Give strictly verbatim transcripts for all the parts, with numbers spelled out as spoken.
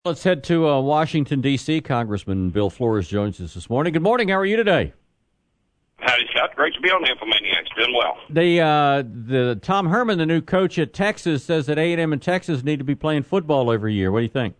Let's head to uh, Washington, D C Congressman Bill Flores joins us this morning. Good morning. How are you today? Howdy, Scott. Great to be on the Infomaniacs. Doing well. The, uh, the Tom Herman, the new coach at Texas, says that A and M and Texas need to be playing football every year. What do you think?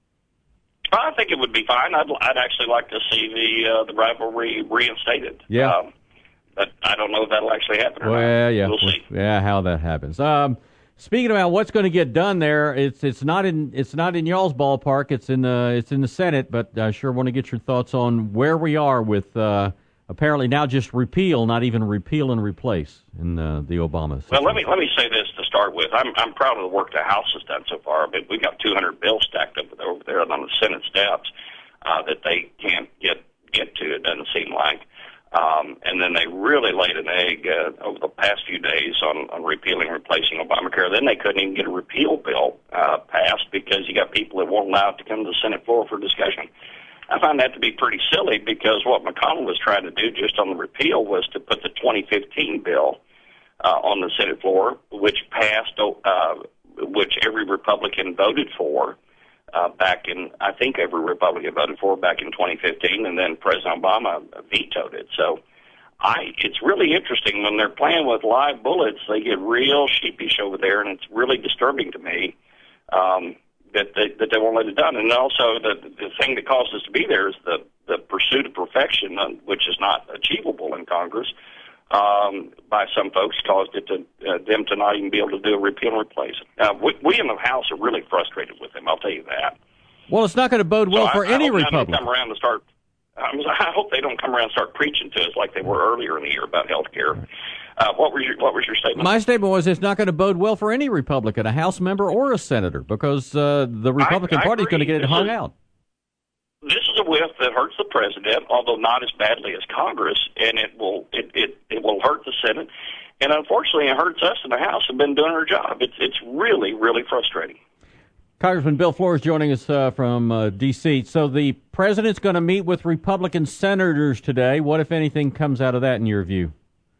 I think it would be fine. I'd, I'd actually like to see the uh, the rivalry reinstated. Yeah. Um, but I don't know if that'll actually happen or well, not. Yeah, we'll see. Yeah, how that happens. Um, speaking about what's going to get done there, it's it's not in it's not in y'all's ballpark. It's in the it's in the Senate. But I sure want to get your thoughts on where we are with uh, apparently now just repeal, not even repeal and replace in uh, the Obama situation. Well, let me let me say this to start with. I'm I'm proud of the work the House has done so far. But we got two hundred bills stacked up over there on the Senate steps uh, that they can't get get to. It doesn't seem like. Um, and then they really laid an egg uh, over the past few days on, on repealing and replacing Obamacare. Then they couldn't even get a repeal bill uh, passed because you got people that weren't allowed to come to the Senate floor for discussion. I find that to be pretty silly because what McConnell was trying to do just on the repeal was to put the twenty fifteen bill uh, on the Senate floor, which passed, uh, which every Republican voted for. Uh, back in, I think every Republican voted for back in twenty fifteen, and then President Obama vetoed it. So I, it's really interesting when they're playing with live bullets, they get real sheepish over there, and it's really disturbing to me um, that, they, that they won't let it done. And also the, the thing that caused us to be there is the, the pursuit of perfection, uh, which is not achievable in Congress. Um, by some folks, caused it to uh, them to not even be able to do a repeal and replace. Uh, we, we in the House are really frustrated with them. I'll tell you that. Well, it's not going to bode well so for I, any I hope Republican. Come around and start. I, mean, I hope they don't come around and start preaching to us like they were earlier in the year about health care. Uh, what was your What was your statement? My statement was it's not going to bode well for any Republican, a House member or a senator, because uh, the Republican I, I Party is going to get it this hung is, out. This is a whiff that hurts the president, although not as badly as Congress, and it will it, it, it will hurt the Senate. And unfortunately, it hurts us in the House who've been doing our job. It's it's really, really frustrating. Congressman Bill Flores joining us uh, from uh, D C So the president's going to meet with Republican senators today. What, if anything, comes out of that in your view?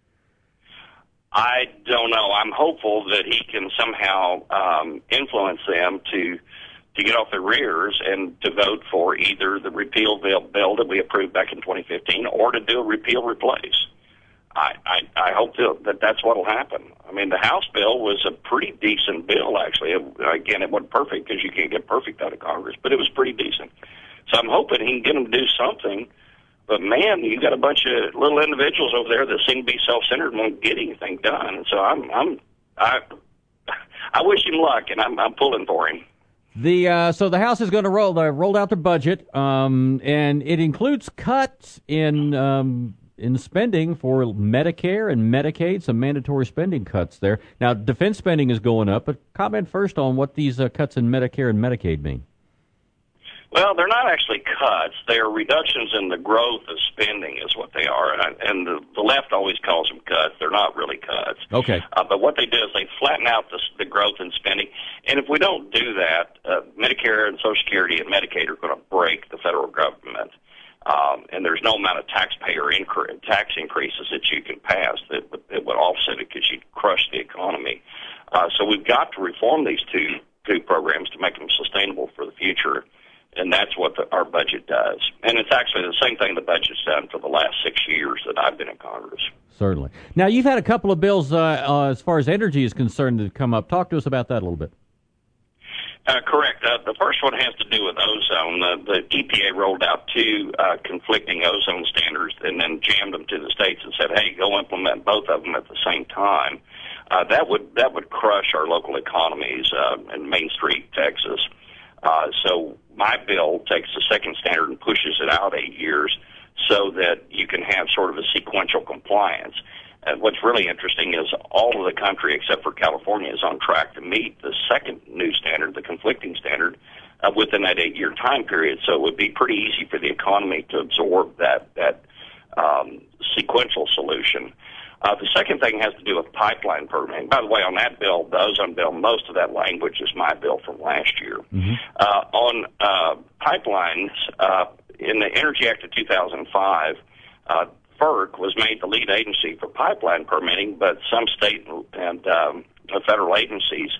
I don't know. I'm hopeful that he can somehow um, influence them to to get off their rears and to vote for either the repeal bill, bill that we approved back in twenty fifteen or to do a repeal replace. I, I, I hope that that's what will happen. I mean, the House bill was a pretty decent bill, actually. It, again, it wasn't perfect because you can't get perfect out of Congress, but it was pretty decent. So I'm hoping he can get them to do something. But, man, you got a bunch of little individuals over there that seem to be self-centered and won't get anything done. And so I'm, I'm, I, I wish him luck, and I'm, I'm pulling for him. The uh, so the House is going to roll. They rolled out the budget, um, and it includes cuts in um, in spending for Medicare and Medicaid. Some mandatory spending cuts there. Now, defense spending is going up. But comment first on what these uh, cuts in Medicare and Medicaid mean. Well, they're not actually cuts. They are reductions in the growth of spending is what they are. And, I, and the, the left always calls them cuts. They're not really cuts. Okay. Uh, but what they do is they flatten out the, the growth in spending. And if we don't do that, uh, Medicare and Social Security and Medicaid are going to break the federal government. Um, and there's no amount of taxpayer incre- tax increases that you can pass that, that would offset it because you'd crush the economy. Uh, so we've got to reform these two, two programs to make them sustainable for the future. And that's what the, our budget does. And it's actually the same thing the budget's done for the last six years that I've been in Congress. Certainly. Now, you've had a couple of bills uh, uh, as far as energy is concerned that come up. Talk to us about that a little bit. Uh, correct. Uh, the first one has to do with ozone. Uh, the E P A rolled out two uh, conflicting ozone standards and then jammed them to the states and said, hey, go implement both of them at the same time. Uh, that would that would crush our local economies uh, in Main Street, Texas. Uh, so my bill takes the second standard and pushes it out eight years so that you can have sort of a sequential compliance. And what's really interesting is all of the country except for California is on track to meet the second new standard, the conflicting standard, uh, within that eight-year time period. So it would be pretty easy for the economy to absorb that, that um, sequential solution. Uh, the second thing has to do with pipeline permitting. By the way, on that bill, the ozone bill, most of that language is my bill from last year. Mm-hmm. Uh, on uh, pipelines, uh, in the Energy Act of two thousand five, uh, FERC was made the lead agency for pipeline permitting, but some state and um, federal agencies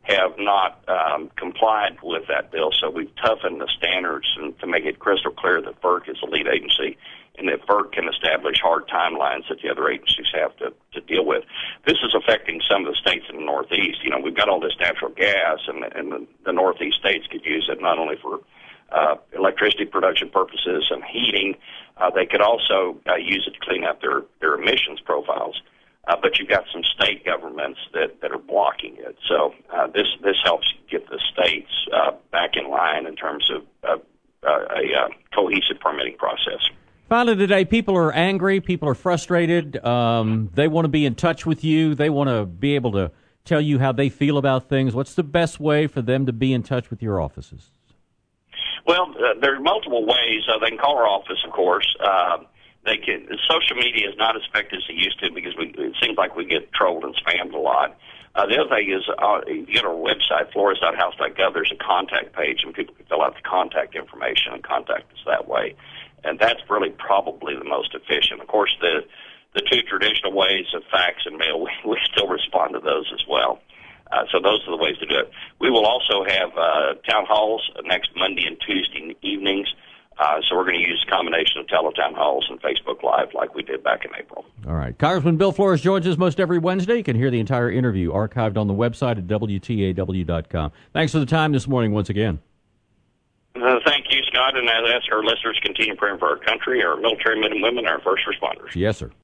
have not um, complied with that bill. So we've toughened the standards and to make it crystal clear that FERC is the lead agency and that FERC can establish hard timelines that the other agencies have to, to deal with. This is affecting some of the states in the Northeast. You know, we've got all this natural gas, and, and the, the Northeast states could use it not only for uh, electricity production purposes and heating, uh, they could also uh, use it to clean up their, their emissions profiles. Uh, but you've got some state governments that, that are blocking it. So uh, this this helps get the states uh, back in line in terms of uh, uh, a uh, cohesive permitting process. Finally today, people are angry, people are frustrated, um, they want to be in touch with you, they want to be able to tell you how they feel about things. What's the best way for them to be in touch with your offices? Well, uh, there are multiple ways. Uh, they can call our office, of course. Uh, they can. Social media is not as effective as it used to because we, it seems like we get trolled and spammed a lot. Uh, the other thing is, uh, you get our website, flores dot house dot gov, there's a contact page, and people can fill out the contact information and contact us that way. And that's really probably the most efficient. Of course, the the two traditional ways of fax and mail, we, we still respond to those as well. Uh, so those are the ways to do it. We will also have uh, town halls next Monday and Tuesday evenings. Uh, so we're going to use a combination of teletown halls and Facebook Live like we did back in April. All right. Congressman Bill Flores joins us most every Wednesday. You can hear the entire interview archived on the website at W T A W dot com. Thanks for the time this morning once again. Uh, thank you, Scott, and as our listeners continue praying for our country, our military men and women, our first responders. Yes, sir.